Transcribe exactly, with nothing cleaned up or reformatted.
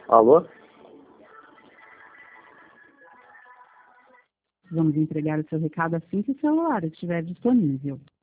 Alô? Vamos entregar o seu recado assim que o celular estiver disponível.